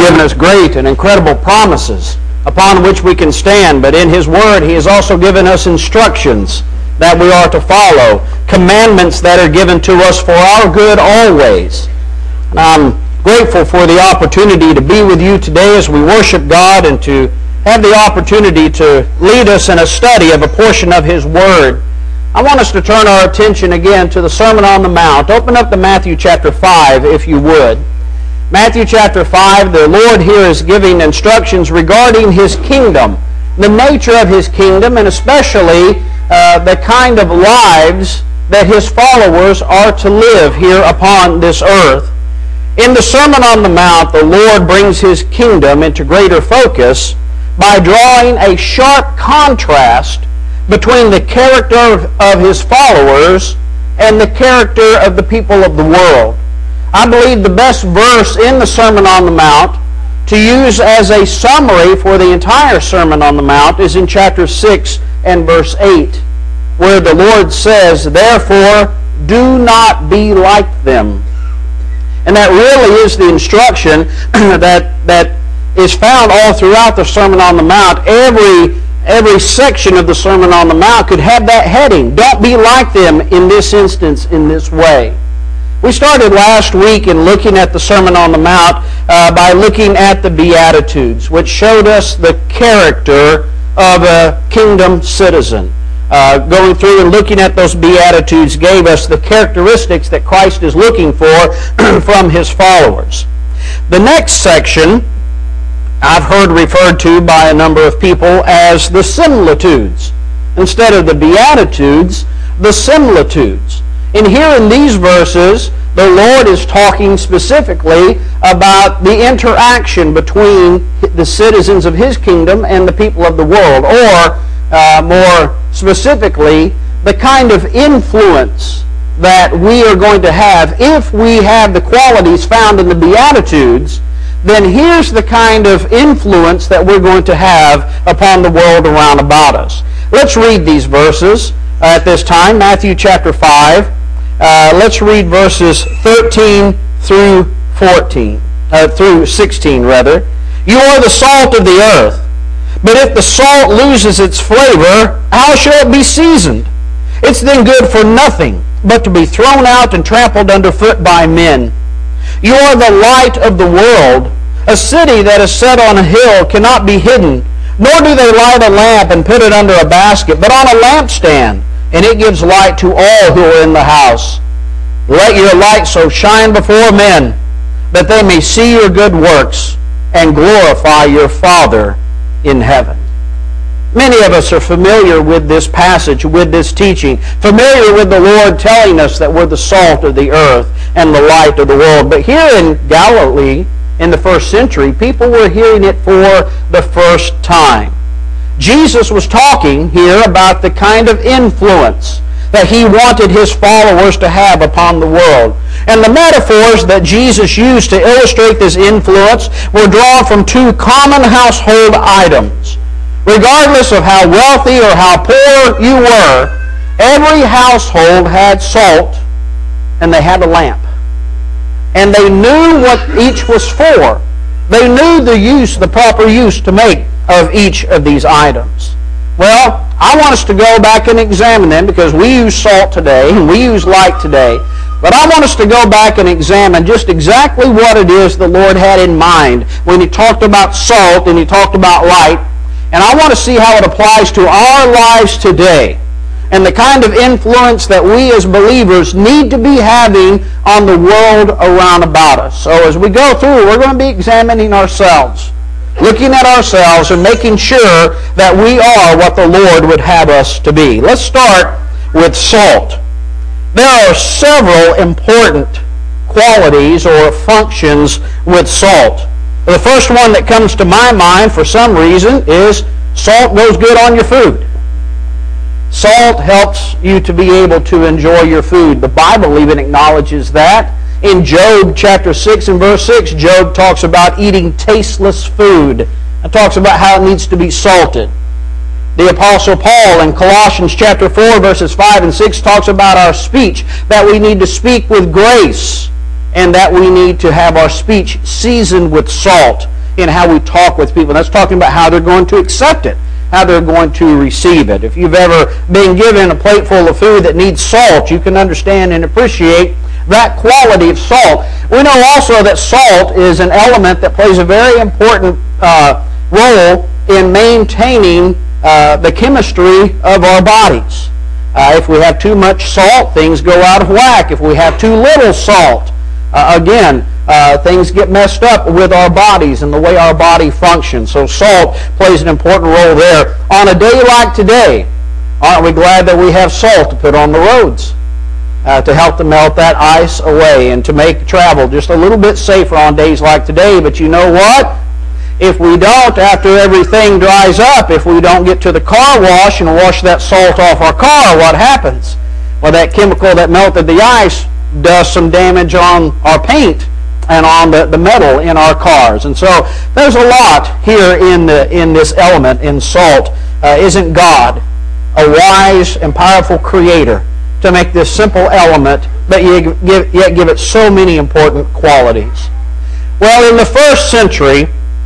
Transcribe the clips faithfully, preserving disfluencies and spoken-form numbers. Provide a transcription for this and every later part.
given us great and incredible promises upon which we can stand, but in His Word He has also given us instructions that we are to follow, commandments that are given to us for our good always. And I'm grateful for the opportunity to be with you today as we worship God and to have the opportunity to lead us in a study of a portion of His Word. I want us to turn our attention again to the Sermon on the Mount. Open up to Matthew chapter five, if you would. Matthew chapter five, the Lord here is giving instructions regarding His kingdom, the nature of His kingdom, and especially uh, the kind of lives that His followers are to live here upon this earth. In the Sermon on the Mount, the Lord brings His kingdom into greater focus by drawing a sharp contrast between the character of His followers and the character of the people of the world. I believe the best verse in the Sermon on the Mount to use as a summary for the entire Sermon on the Mount is in chapter six and verse eight, where the Lord says, "Therefore, do not be like them." And that really is the instruction that, that is found all throughout the Sermon on the Mount. Every, every section of the Sermon on the Mount could have that heading. Don't be like them in this instance, in this way. We started last week in looking at the Sermon on the Mount uh, by looking at the Beatitudes, which showed us the character of a kingdom citizen. Uh, going through and looking at those Beatitudes gave us the characteristics that Christ is looking for from His followers. The next section I've heard referred to by a number of people as the similitudes. Instead of the Beatitudes, the similitudes. And here in these verses, the Lord is talking specifically about the interaction between the citizens of His kingdom and the people of the world, or uh, more specifically, the kind of influence that we are going to have if we have the qualities found in the Beatitudes. Then here's the kind of influence that we're going to have upon the world around about us. Let's read these verses at this time. Matthew chapter five. Uh, let's read verses thirteen through fourteen, uh, through sixteen rather. "You are the salt of the earth, but if the salt loses its flavor, how shall it be seasoned? It's then good for nothing but to be thrown out and trampled underfoot by men. You are the light of the world. A city that is set on a hill cannot be hidden, nor do they light a lamp and put it under a basket, but on a lampstand, and it gives light to all who are in the house. Let your light so shine before men, that they may see your good works and glorify your Father in heaven." Many of us are familiar with this passage, with this teaching, familiar with the Lord telling us that we're the salt of the earth and the light of the world. But here in Galilee, in the first century, people were hearing it for the first time. Jesus was talking here about the kind of influence that He wanted His followers to have upon the world. And the metaphors that Jesus used to illustrate this influence were drawn from two common household items. Regardless of how wealthy or how poor you were, every household had salt and they had a lamp. And they knew what each was for. They knew the use, the proper use to make of each of these items. Well, I want us to go back and examine them because we use salt today and we use light today. But I want us to go back and examine just exactly what it is the Lord had in mind when He talked about salt and He talked about light. And I want to see how it applies to our lives today and the kind of influence that we as believers need to be having on the world around about us. So as we go through, we're going to be examining ourselves, looking at ourselves and making sure that we are what the Lord would have us to be. Let's start with salt. There are several important qualities or functions with salt. The first one that comes to my mind for some reason is salt goes good on your food. Salt helps you to be able to enjoy your food. The Bible even acknowledges that. In Job chapter six and verse six, Job talks about eating tasteless food. It talks about how it needs to be salted. The Apostle Paul in Colossians chapter four verses five and six talks about our speech, that we need to speak with grace. and that we need to have our speech seasoned with salt in how we talk with people. And that's talking about how they're going to accept it, how they're going to receive it. If you've ever been given a plate full of food that needs salt, you can understand and appreciate that quality of salt. We know also that salt is an element that plays a very important uh, role in maintaining uh, the chemistry of our bodies. Uh, if we have too much salt, things go out of whack. If we have too little salt, uh, again, uh, things get messed up with our bodies and the way our body functions. So salt plays an important role there. On a day like today, aren't we glad that we have salt to put on the roads uh, to help to melt that ice away and to make travel just a little bit safer on days like today? But you know what? If we don't, after everything dries up, if we don't get to the car wash and wash that salt off our car, what happens? Well, that chemical that melted the ice does some damage on our paint and on the, the metal in our cars. And so there's a lot here in, the, in this element, in salt. Uh, isn't God a wise and powerful creator to make this simple element, but yet give, yet give it so many important qualities? Well, in the first century,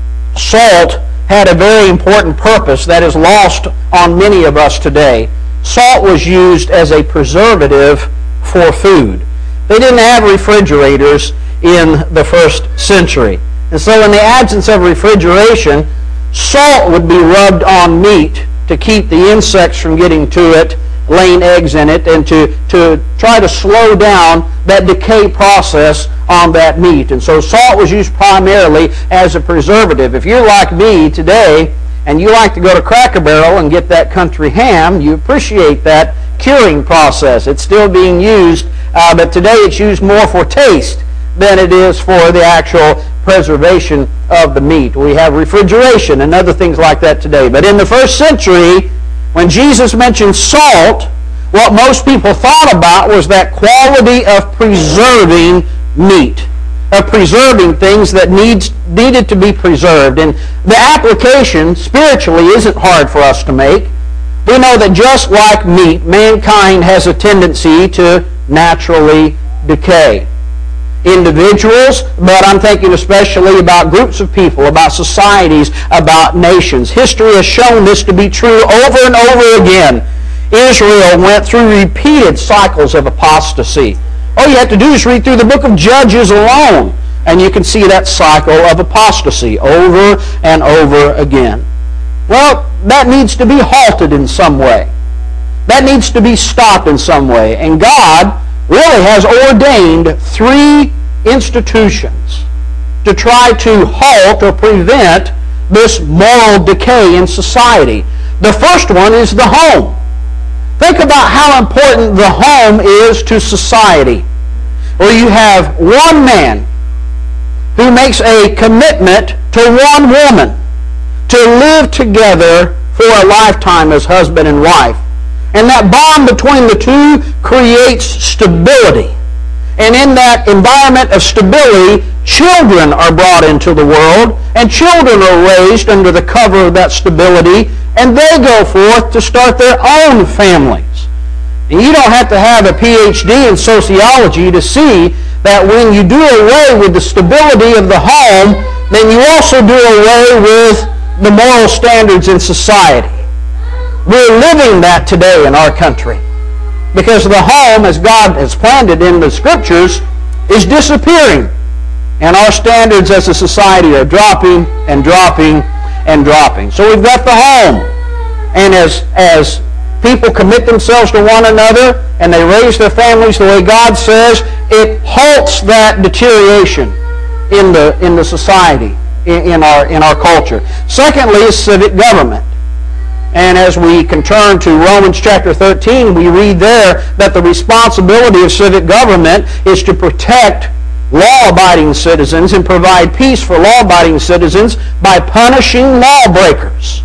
salt had a very important purpose that is lost on many of us today. Salt was used as a preservative for food. They didn't have refrigerators in the first century. And so in the absence of refrigeration, salt would be rubbed on meat to keep the insects from getting to it, laying eggs in it, and to, to try to slow down that decay process on that meat. And so salt was used primarily as a preservative. If you're like me today and you like to go to Cracker Barrel and get that country ham, you appreciate that curing process. It's still being used, uh, but today it's used more for taste than it is for the actual preservation of the meat. We have refrigeration and other things like that today. But in the first century, when Jesus mentioned salt, what most people thought about was that quality of preserving meat, of preserving things that needs, needed to be preserved. And the application spiritually isn't hard for us to make. We know that just like meat, mankind has a tendency to naturally decay. Individuals, but I'm thinking especially about groups of people, about societies, about nations. History has shown this to be true over and over again. Israel went through repeated cycles of apostasy. All you have to do is read through the book of Judges alone, and you can see that cycle of apostasy over and over again. Well, that needs to be halted in some way. That needs to be stopped in some way. And God really has ordained three institutions to try to halt or prevent this moral decay in society. The first one is the home. Think about how important the home is to society, where you have one man who makes a commitment to one woman to live together for a lifetime as husband and wife. And that bond between the two creates stability. And in that environment of stability, children are brought into the world, and children are raised under the cover of that stability, and they go forth to start their own families. And you don't have to have a P H D in sociology to see that when you do away with the stability of the home, then you also do away with the moral standards in society. We're living that today in our country, because the home, as God has planned it in the Scriptures, is disappearing. And our standards as a society are dropping and dropping and dropping. So we've got the home. And as, as people commit themselves to one another and they raise their families the way God says, it halts that deterioration in the, in the society, in, in, our, in our culture. Secondly is civic government. And as we can turn to Romans chapter thirteen, we read there that the responsibility of civic government is to protect law-abiding citizens and provide peace for law-abiding citizens by punishing lawbreakers.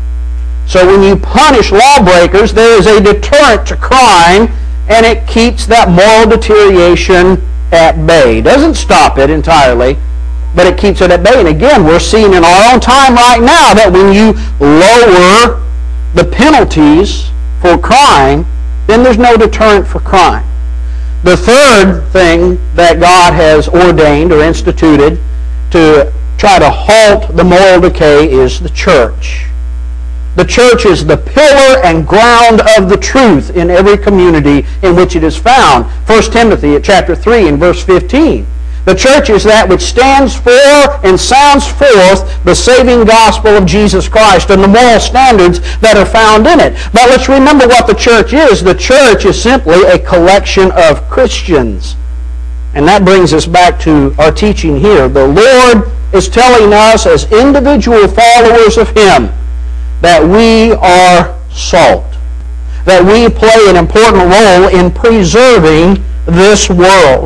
So when you punish lawbreakers, there is a deterrent to crime, and it keeps that moral deterioration at bay. It doesn't stop it entirely, but it keeps it at bay. And again, we're seeing in our own time right now that when you lower the penalties for crime, then there's no deterrent for crime. The third thing that God has ordained or instituted to try to halt the moral decay is the church. The church is the pillar and ground of the truth in every community in which it is found. First Timothy at chapter three and verse fifteen. The church is that which stands for and sounds forth the saving gospel of Jesus Christ and the moral standards that are found in it. But let's remember what the church is. The church is simply a collection of Christians. And that brings us back to our teaching here. The Lord is telling us as individual followers of Him that we are salt, that we play an important role in preserving this world.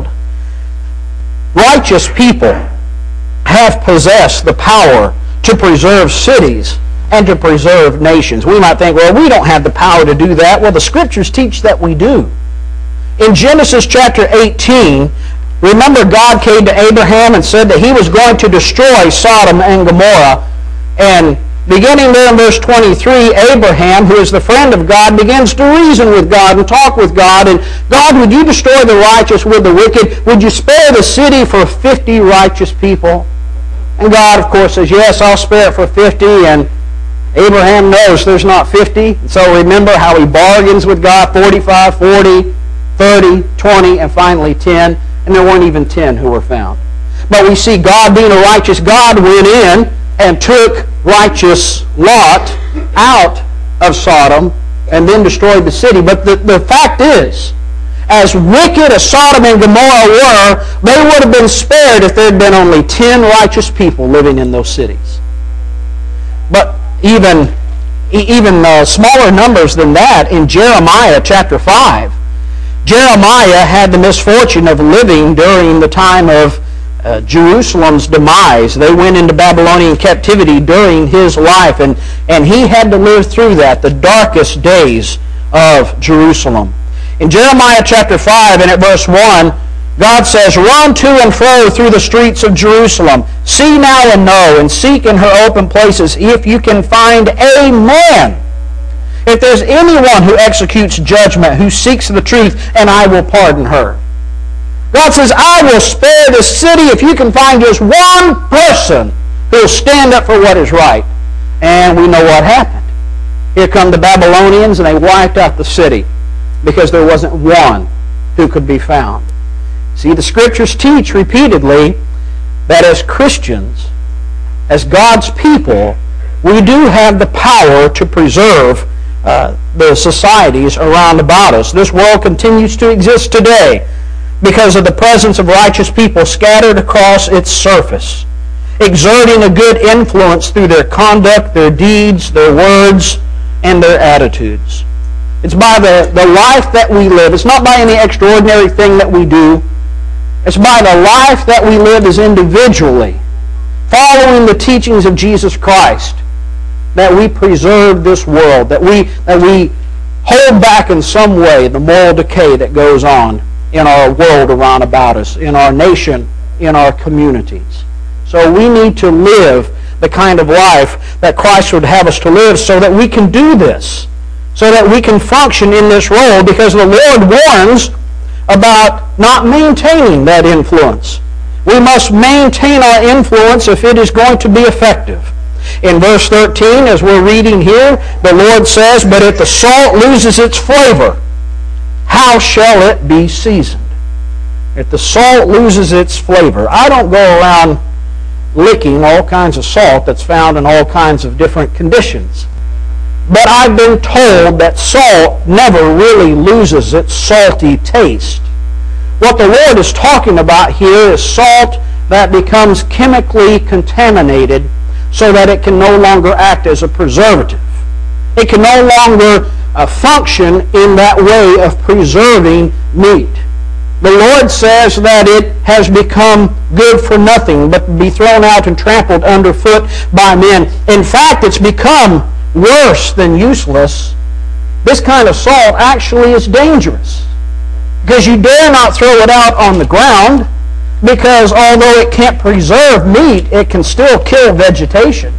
Righteous people have possessed the power to preserve cities and to preserve nations. We might think, well, we don't have the power to do that. Well, the Scriptures teach that we do. In Genesis chapter eighteen, remember God came to Abraham and said that He was going to destroy Sodom and Gomorrah. And beginning there in verse twenty-three, Abraham, who is the friend of God, begins to reason with God and talk with God. And God, would you destroy the righteous with the wicked? Would you spare the city for fifty righteous people? And God, of course, says, yes, I'll spare it for fifty. And Abraham knows there's not fifty. So remember how he bargains with God, forty-five, forty, thirty, twenty, and finally ten. And there weren't even ten who were found. But we see God being a righteous God went in and took righteous Lot out of Sodom and then destroyed the city. But the, the fact is, as wicked as Sodom and Gomorrah were, they would have been spared if there had been only ten righteous people living in those cities. But even, even uh, smaller numbers than that, in Jeremiah chapter five, Jeremiah had the misfortune of living during the time of Uh, Jerusalem's demise. They went into Babylonian captivity during his life, and, and he had to live through that, the darkest days of Jerusalem. In Jeremiah chapter five and at verse one, God says, run to and fro through the streets of Jerusalem. See now and know, and seek in her open places if you can find a man. If there's anyone who executes judgment, who seeks the truth, and I will pardon her. God says, I will spare the city if you can find just one person who will stand up for what is right. And we know what happened. Here come the Babylonians, and they wiped out the city because there wasn't one who could be found. See, the Scriptures teach repeatedly that as Christians, as God's people, we do have the power to preserve uh, the societies around about us. This world continues to exist today because of the presence of righteous people scattered across its surface, exerting a good influence through their conduct, their deeds, their words, and their attitudes. It's by the, the life that we live. It's not by any extraordinary thing that we do. It's by the life that we live as individually, following the teachings of Jesus Christ, that we preserve this world, that we, that we hold back in some way the moral decay that goes on in our world around about us, in our nation, in our communities. So we need to live the kind of life that Christ would have us to live so that we can do this, so that we can function in this role, because the Lord warns about not maintaining that influence. We must maintain our influence if it is going to be effective. In verse thirteen, as we're reading here, the Lord says, but if the salt loses its flavor, how shall it be seasoned? If the salt loses its flavor. I don't go around licking all kinds of salt that's found in all kinds of different conditions. But I've been told that salt never really loses its salty taste. What the Lord is talking about here is salt that becomes chemically contaminated so that it can no longer act as a preservative. It can no longer uh, function in that way of preserving meat. The Lord says that it has become good for nothing but to be thrown out and trampled underfoot by men. In fact, it's become worse than useless. This kind of salt actually is dangerous, because you dare not throw it out on the ground, because although it can't preserve meat, it can still kill vegetation.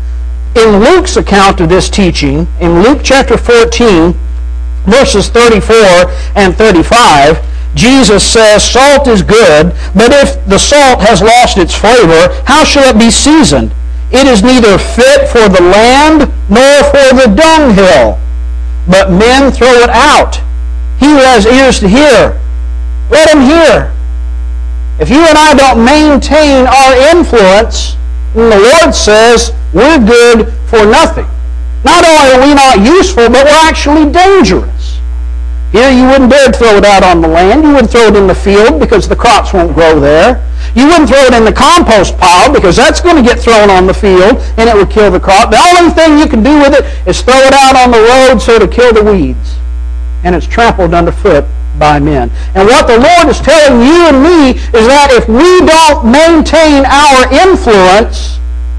In Luke's account of this teaching, in Luke chapter fourteen, verses thirty-four and thirty-five, Jesus says salt is good, but if the salt has lost its flavor, how shall it be seasoned? It is neither fit for the land nor for the dunghill, but men throw it out. He who has ears to hear, let him hear. If you and I don't maintain our influence, then the Lord says we're good for nothing. Not only are we not useful, but we're actually dangerous. Here you wouldn't dare throw it out on the land. You wouldn't throw it in the field because the crops won't grow there. You wouldn't throw it in the compost pile because that's going to get thrown on the field and it would kill the crop. The only thing you can do with it is throw it out on the road so to kill the weeds. And it's trampled underfoot by men. And what the Lord is telling you and me is that if we don't maintain our influence,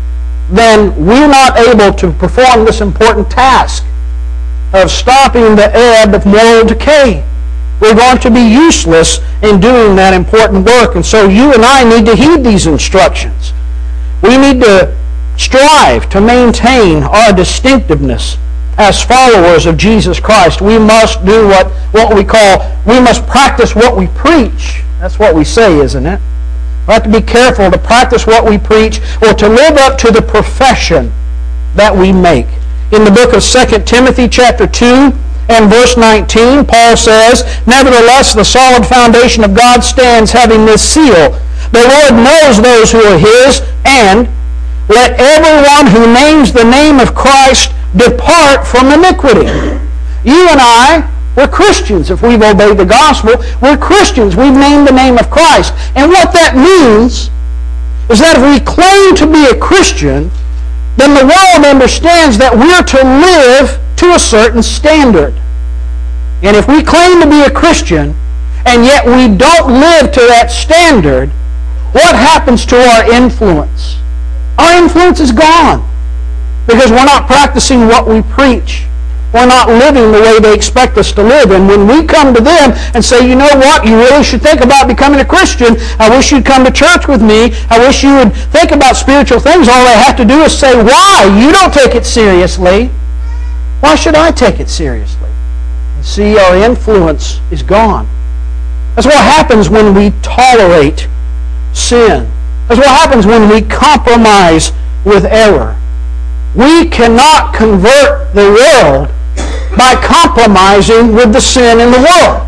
then we're not able to perform this important task of stopping the ebb of moral decay. We're going to be useless in doing that important work. And so you and I need to heed these instructions. We need to strive to maintain our distinctiveness as followers of Jesus Christ. We must do what, what we call, we must practice what we preach. That's what we say, isn't it? We have to be careful to practice what we preach or to live up to the profession that we make. In the book of Second Timothy chapter two and verse nineteen, Paul says, "Nevertheless, the solid foundation of God stands, having this seal. The Lord knows those who are His, and let everyone who names the name of Christ depart from iniquity." You and I, we're Christians if we've obeyed the gospel. We're Christians. We've named the name of Christ. And what that means is that if we claim to be a Christian, then the world understands that we're to live to a certain standard. And if we claim to be a Christian, and yet we don't live to that standard, what happens to our influence? Our influence is gone. Because we're not practicing what we preach. We're not living the way they expect us to live. And when we come to them and say, you know what, you really should think about becoming a Christian. I wish you'd come to church with me. I wish you would think about spiritual things. All they have to do is say, why? You don't take it seriously. Why should I take it seriously? And see, our influence is gone. That's what happens when we tolerate sin. That's what happens when we compromise with error. We cannot convert the world by compromising with the sin in the world.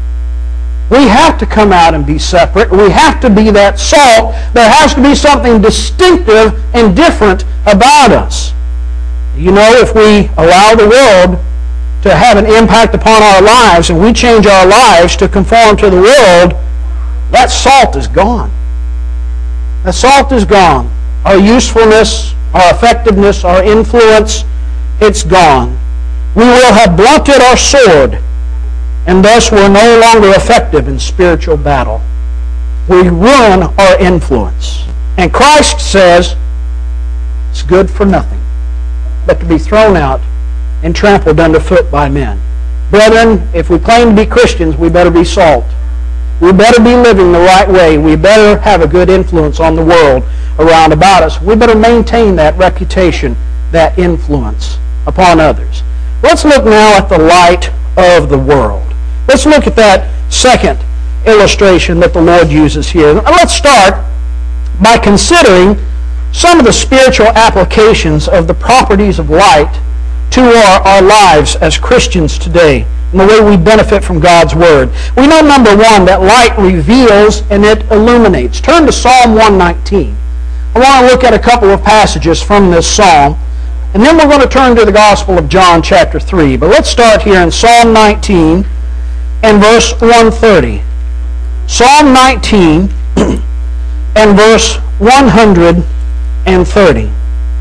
We have to come out and be separate. We have to be that salt. There has to be something distinctive and different about us. You know, if we allow the world to have an impact upon our lives and we change our lives to conform to the world, that salt is gone. That salt is gone. Our usefulness, our effectiveness, our influence, it's gone. We will have blunted our sword, and thus we're no longer effective in spiritual battle. We ruin our influence. And Christ says it's good for nothing but to be thrown out and trampled underfoot by men. Brethren, if we claim to be Christians, we better be salt. We better be living the right way. We better have a good influence on the world around about us. We better maintain that reputation, that influence upon others. Let's look now at the light of the world. Let's look at that second illustration that the Lord uses here. Let's start by considering some of the spiritual applications of the properties of light to our, our lives as Christians today and the way we benefit from God's Word. We know, number one, that light reveals and it illuminates. Turn to Psalm one nineteen. I want to look at a couple of passages from this psalm, and then we're going to turn to the Gospel of John chapter three. But let's start here in Psalm nineteen and verse one thirty. Psalm nineteen and verse one hundred thirty.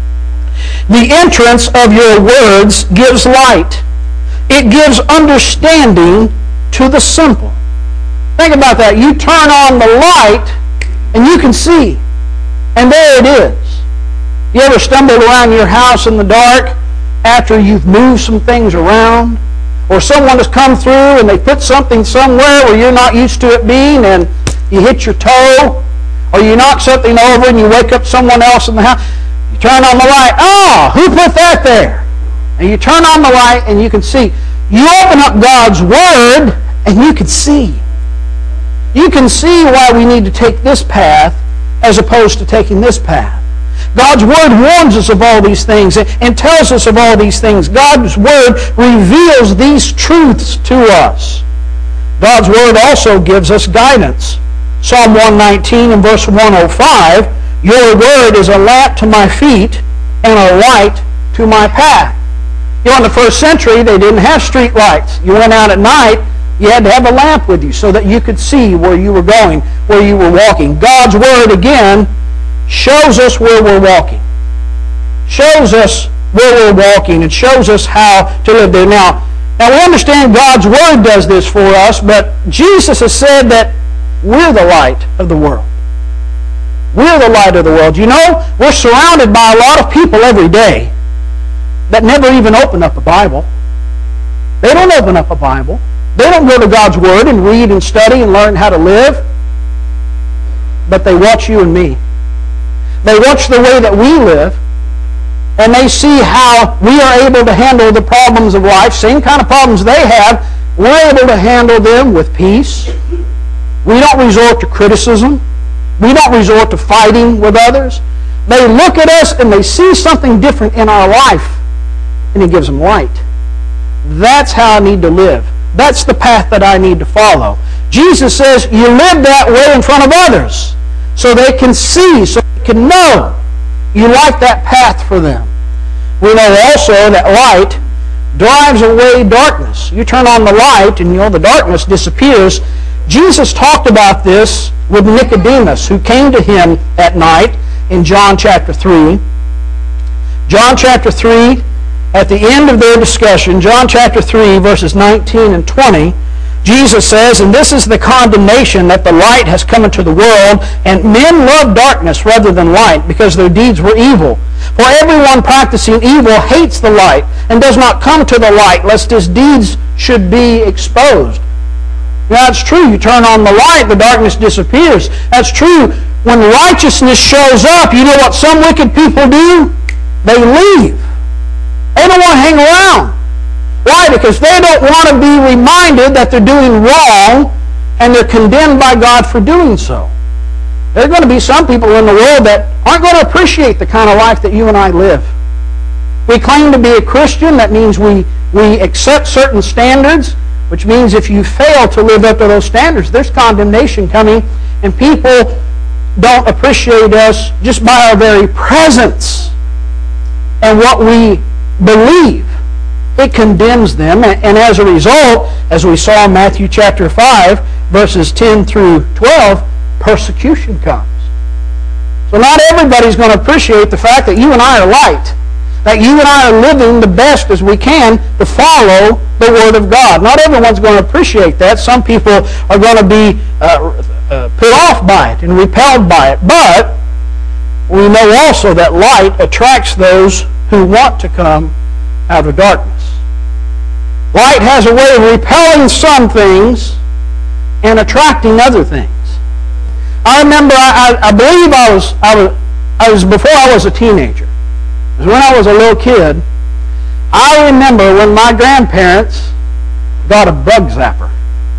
The entrance of your words gives light. It gives understanding to the simple. Think about that. You turn on the light and you can see. And there it is. You ever stumbled around your house in the dark after you've moved some things around? Or someone has come through and they put something somewhere where you're not used to it being and you hit your toe? Or you knock something over and you wake up someone else in the house? You turn on the light. Oh, who put that there? And you turn on the light and you can see. You open up God's Word and you can see. you can see why we need to take this path as opposed to taking this path. God's Word warns us of all these things and tells us of all these things. God's Word reveals these truths to us. God's Word also gives us guidance. Psalm one nineteen and verse one oh five, your Word is a lamp to my feet and a light to my path. You know, in the first century, they didn't have street lights. You went out at night, you had to have a lamp with you so that you could see where you were going, where you were walking. God's Word, again, shows us where we're walking. Shows us where we're walking and shows us how to live there. Now, now we understand God's Word does this for us, but Jesus has said that we're the light of the world. We're the light of the world. You know, we're surrounded by a lot of people every day that never even open up a Bible. They don't open up a Bible. They don't go to God's Word and read and study and learn how to live. But they watch you and me. They watch the way that we live, and they see how we are able to handle the problems of life, same kind of problems they have. We're able to handle them with peace. We don't resort to criticism. We don't resort to fighting with others. They look at us and they see something different in our life, and it gives them light. That's how I need to live. That's the path that I need to follow. Jesus says you live that way in front of others so they can see, so they can know you like that path for them. We know also that light drives away darkness. You turn on the light and you know the darkness disappears. Jesus talked about this with Nicodemus, who came to him at night in John chapter three. John chapter three, at the end of their discussion, John chapter three, verses nineteen and twenty, Jesus says, and this is the condemnation, that the light has come into the world, and men love darkness rather than light, because their deeds were evil. For everyone practicing evil hates the light, and does not come to the light, lest his deeds should be exposed. Now, it's true. You turn on the light, the darkness disappears. That's true. When righteousness shows up, you know what some wicked people do? They leave. They don't want to hang around. Why? Because they don't want to be reminded that they're doing wrong and they're condemned by God for doing so. There are going to be some people in the world that aren't going to appreciate the kind of life that you and I live. We claim to be a Christian. That means we, we accept certain standards, which means if you fail to live up to those standards, there's condemnation coming, and people don't appreciate us just by our very presence and what we believe. It condemns them, and as a result, as we saw in Matthew chapter five, verses ten through twelve, persecution comes. So not everybody's going to appreciate the fact that you and I are light, that you and I are living the best as we can to follow the Word of God. Not everyone's going to appreciate that. Some people are going to be uh, uh, put off by it and repelled by it. But we know also that light attracts those who want to come out of darkness. Light has a way of repelling some things and attracting other things. I remember, I, I, I believe I was, I was, I was before I was a teenager. It was when I was a little kid. I remember when my grandparents got a bug zapper.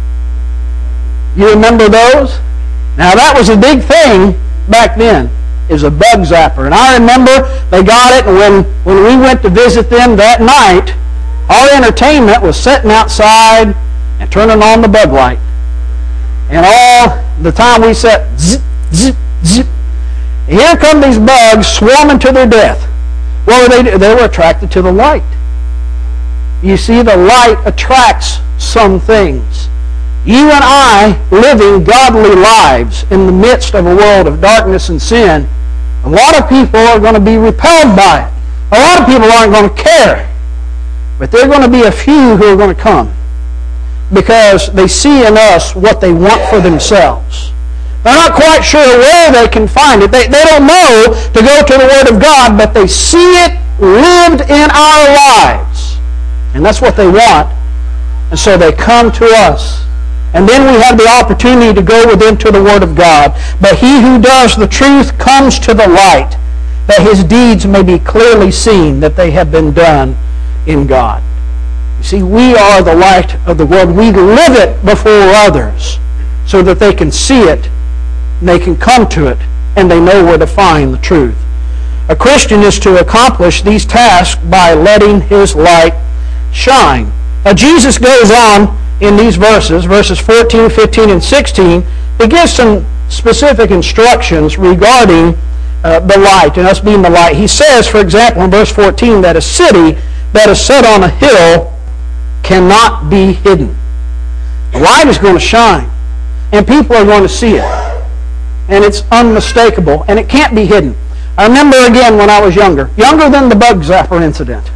You remember those? Now that was a big thing back then. It was a bug zapper. And I remember they got it, and when, when we went to visit them that night, our entertainment was sitting outside and turning on the bug light. And all the time we sat, zip, zip, zip. And here come these bugs swarming to their death. What were they do? They were attracted to the light. You see, the light attracts some things. You and I living godly lives in the midst of a world of darkness and sin, a lot of people are going to be repelled by it. A lot of people aren't going to care. But there are going to be a few who are going to come because they see in us what they want for themselves. They're not quite sure where they can find it. They, they don't know to go to the Word of God, but they see it lived in our lives. And that's what they want. And so they come to us. And then we have the opportunity to go with them to the Word of God. But he who does the truth comes to the light, that his deeds may be clearly seen, that they have been done in God. You see, we are the light of the world. We live it before others so that they can see it, and they can come to it, and they know where to find the truth. A Christian is to accomplish these tasks by letting his light shine. Now, Jesus goes on in these verses, verses fourteen, fifteen, and sixteen, he gives some specific instructions regarding uh, the light and us being the light. He says, for example, in verse fourteen, that a city that is set on a hill cannot be hidden. The light is going to shine, and people are going to see it. And it's unmistakable, and it can't be hidden. I remember again when I was younger, younger than the bug zapper incident.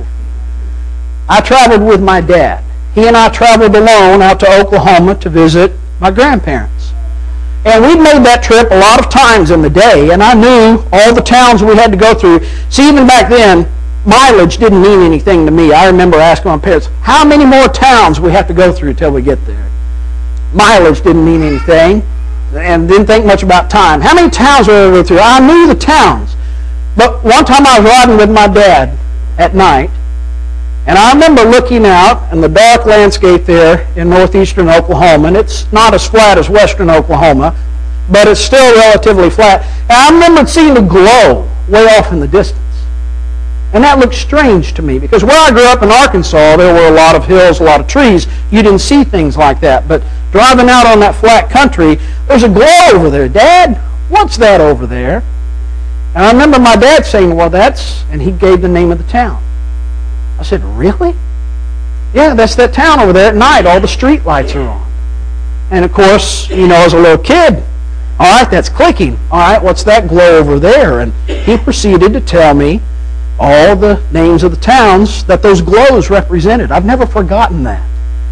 I traveled with my dad. He and I traveled alone out to Oklahoma to visit my grandparents. And we'd made that trip a lot of times in the day, and I knew all the towns we had to go through. See, even back then, mileage didn't mean anything to me. I remember asking my parents, how many more towns we have to go through till we get there? Mileage didn't mean anything, and didn't think much about time. How many towns were we go through? I knew the towns. But one time I was riding with my dad at night, and I remember looking out in the dark landscape there in northeastern Oklahoma, and it's not as flat as western Oklahoma, but it's still relatively flat. And I remember seeing a glow way off in the distance. And that looked strange to me, because where I grew up in Arkansas, there were a lot of hills, a lot of trees. You didn't see things like that. But driving out on that flat country, there's a glow over there. Dad, what's that over there? And I remember my dad saying, well, that's, and he gave the name of the town. I said, really? Yeah, that's that town over there at night. All the street lights are on. And of course, you know, as a little kid, all right, that's clicking. All right, what's that glow over there? And he proceeded to tell me all the names of the towns that those glows represented. I've never forgotten that.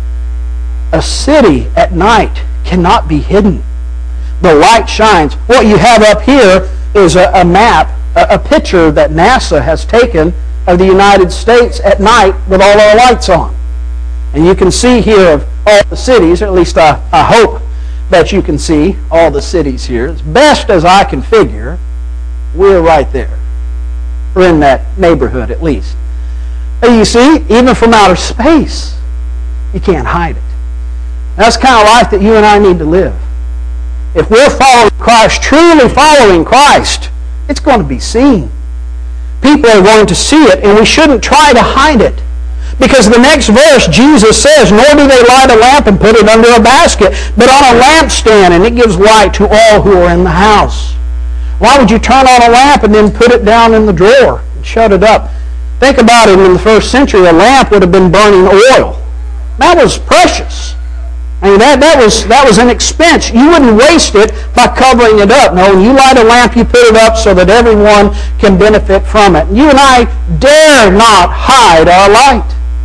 A city at night cannot be hidden. The light shines. What you have up here is a, a map, a, a picture that NASA has taken of the United States at night with all our lights on. And you can see here of all the cities, or at least I, I hope that you can see all the cities here. As best as I can figure, we're right there. We're in that neighborhood at least. And you see, even from outer space, you can't hide it. That's the kind of life that you and I need to live. If we're following Christ, truly following Christ, it's going to be seen. People are going to see it, and we shouldn't try to hide it. Because the next verse, Jesus says, nor do they light a lamp and put it under a basket, but on a lampstand, and it gives light to all who are in the house. Why would you turn on a lamp and then put it down in the drawer and shut it up? Think about it. In the first century, a lamp would have been burning oil. That was precious. I mean, that, that, was, that was an expense. You wouldn't waste it by covering it up. No, when you light a lamp, you put it up so that everyone can benefit from it. You and I dare not hide our light.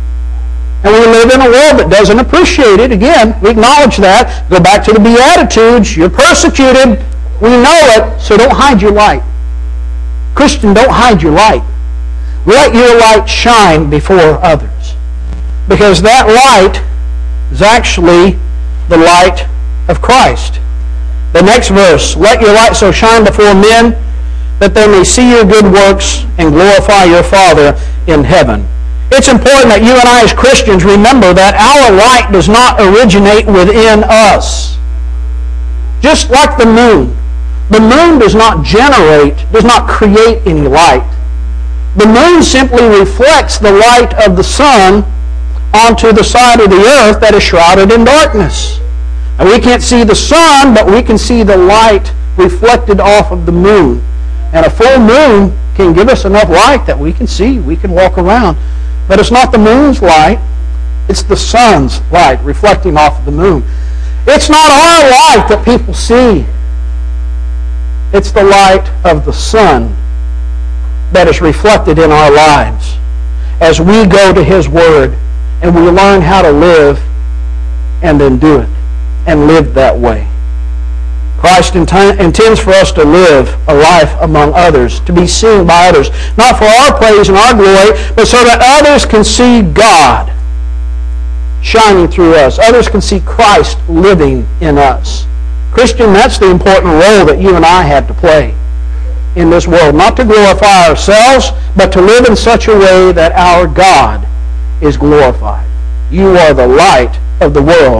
And we live in a world that doesn't appreciate it. Again, we acknowledge that. Go back to the Beatitudes. You're persecuted. We know it, so don't hide your light. Christian, don't hide your light. Let your light shine before others. Because that light is actually the light of Christ. The next verse, let your light so shine before men that they may see your good works and glorify your Father in heaven. It's important that you and I as Christians remember that our light does not originate within us. Just like the moon. The moon does not generate, does not create any light. The moon simply reflects the light of the sun onto the side of the earth that is shrouded in darkness. And we can't see the sun, but we can see the light reflected off of the moon. And a full moon can give us enough light that we can see, we can walk around. But it's not the moon's light, it's the sun's light reflecting off of the moon. It's not our light that people see. It's the light of the sun that is reflected in our lives as we go to His Word and we learn how to live and then do it and live that way. Christ int- intends for us to live a life among others, to be seen by others, not for our praise and our glory, but so that others can see God shining through us. Others can see Christ living in us. Christian, that's the important role that you and I have to play in this world. Not to glorify ourselves, but to live in such a way that our God is glorified. You are the light of the world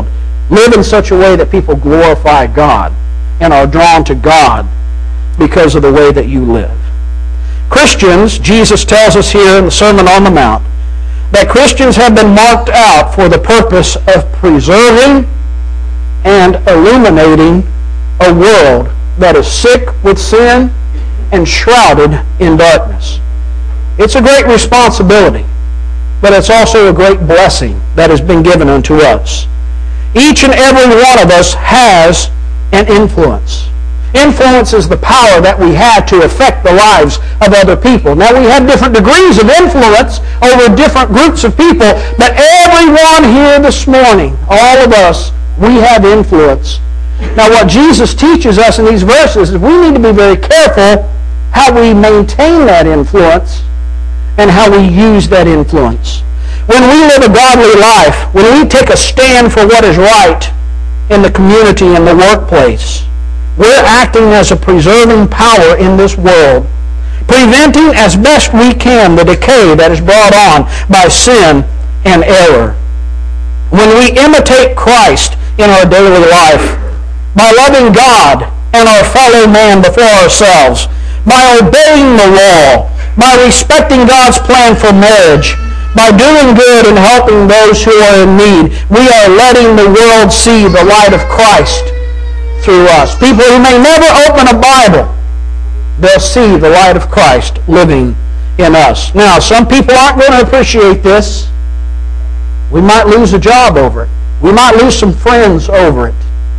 Live in such a way that people glorify God and are drawn to God because of the way that you live. Christians, Jesus tells us here in the Sermon on the Mount, that Christians have been marked out for the purpose of preserving and illuminating a world that is sick with sin and shrouded in darkness. It's a great responsibility, but it's also a great blessing that has been given unto us. Each and every one of us has an influence. Influence is the power that we have to affect the lives of other people. Now, we have different degrees of influence over different groups of people, but everyone here this morning, all of us, we have influence. Now, what Jesus teaches us in these verses is we need to be very careful how we maintain that influence and how we use that influence. When we live a godly life, when we take a stand for what is right in the community and the workplace, we're acting as a preserving power in this world, preventing as best we can the decay that is brought on by sin and error. When we imitate Christ in our daily life, by loving God and our fellow man before ourselves, by obeying the law, by respecting God's plan for marriage, by doing good and helping those who are in need, we are letting the world see the light of Christ through us. People who may never open a Bible, they'll see the light of Christ living in us. Now, some people aren't going to appreciate this. We might lose a job over it. We might lose some friends over it.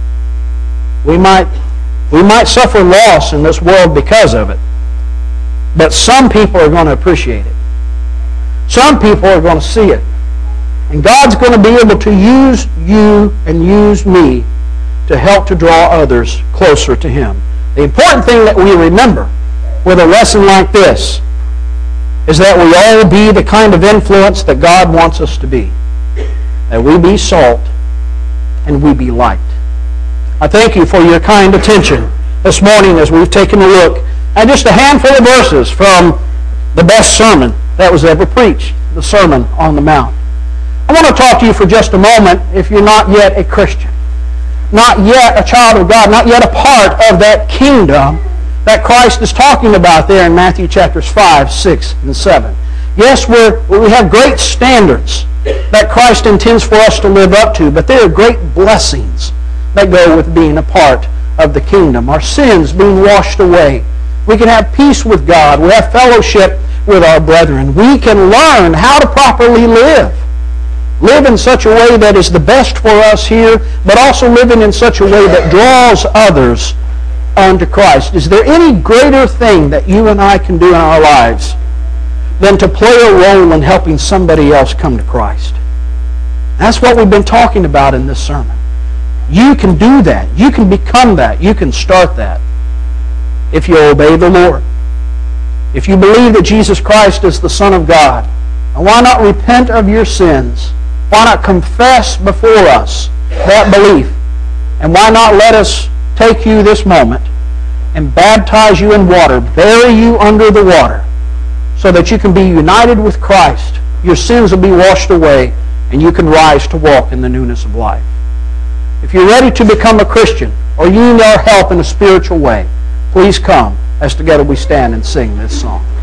We might, we might suffer loss in this world because of it. But some people are going to appreciate it. Some people are going to see it. And God's going to be able to use you and use me to help to draw others closer to Him. The important thing that we remember with a lesson like this is that we all be the kind of influence that God wants us to be. That we be salt and we be light. I thank you for your kind attention this morning as we've taken a look at just a handful of verses from the best sermon that was ever preached, the Sermon on the Mount. I want to talk to you for just a moment if you're not yet a Christian, not yet a child of God, not yet a part of that kingdom that Christ is talking about there in Matthew chapters five, six, and seven. Yes, we're, we have great standards that Christ intends for us to live up to, but there are great blessings that go with being a part of the kingdom. Our sins being washed away. We can have peace with God. We have fellowship with our brethren. We can learn how to properly live. Live in such a way that is the best for us here, but also living in such a way that draws others unto Christ. Is there any greater thing that you and I can do in our lives than to play a role in helping somebody else come to Christ? That's what we've been talking about in this sermon. You can do that. You can become that. You can start that if you obey the Lord. If you believe that Jesus Christ is the Son of God, and why not repent of your sins? Why not confess before us that belief? And why not let us take you this moment and baptize you in water, bury you under the water, so that you can be united with Christ. Your sins will be washed away, and you can rise to walk in the newness of life. If you're ready to become a Christian, or you need our help in a spiritual way, please come as together we stand and sing this song.